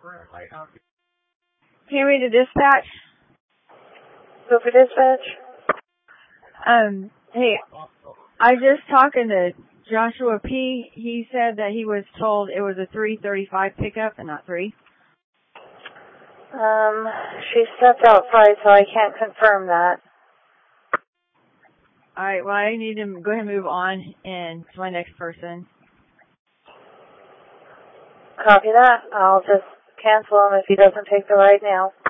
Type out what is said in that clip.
Henry to dispatch. Go for dispatch. Hey, I just talking to Joshua P. He said that he was told it was a 3:35 pickup and not 3. She stepped outside, so I can't confirm that. All right, well, I need to go ahead and move on and to my next person. Copy that. I'll just cancel him if he doesn't take the ride now.